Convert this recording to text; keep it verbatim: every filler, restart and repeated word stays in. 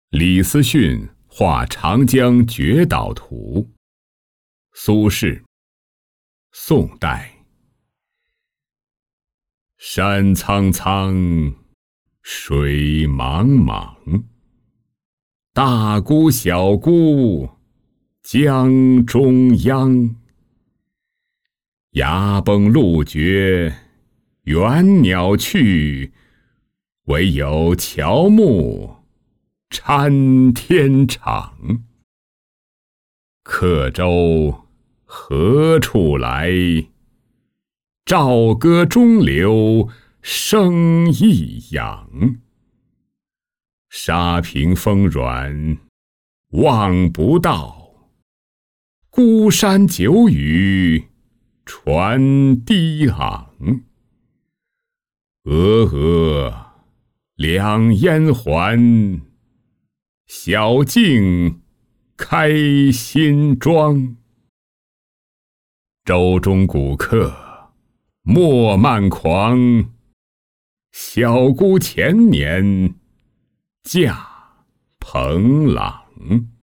李思训画长江绝岛图。苏轼，宋代。山苍苍，水茫茫，大姑小姑，江中央。崖崩路绝，远鸟去，唯有乔木参天长。客舟何处来？棹歌中流声异扬。沙平风软望不到，孤山久雨船低昂。峨峨两烟还，小径开新庄。舟中古客莫慢狂，小姑前年嫁蓬莱。